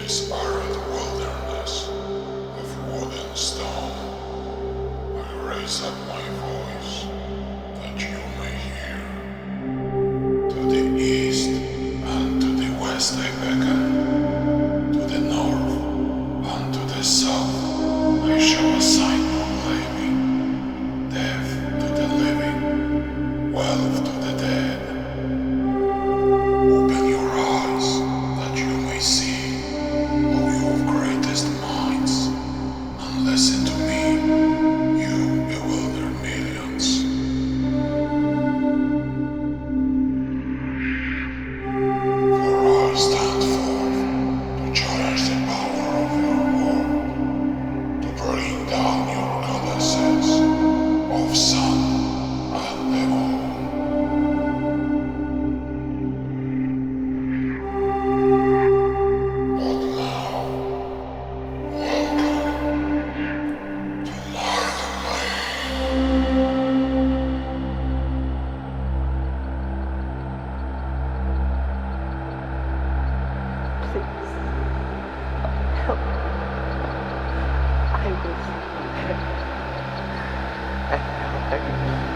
this arid wilderness of wood and stone, I raise up my voice that you may hear. To the east and to the west I beckon, to the north and to the south I show a sign proclaiming death to the living, wealth to the dead. Open your eyes that you may see, O you of greatest minds, and listen to me, you bewildered millions. For I stand forth to challenge the power of your world, to bring down your goddesses of sun and the moon. But now, welcome to my domain. Please, help me. I was there. And now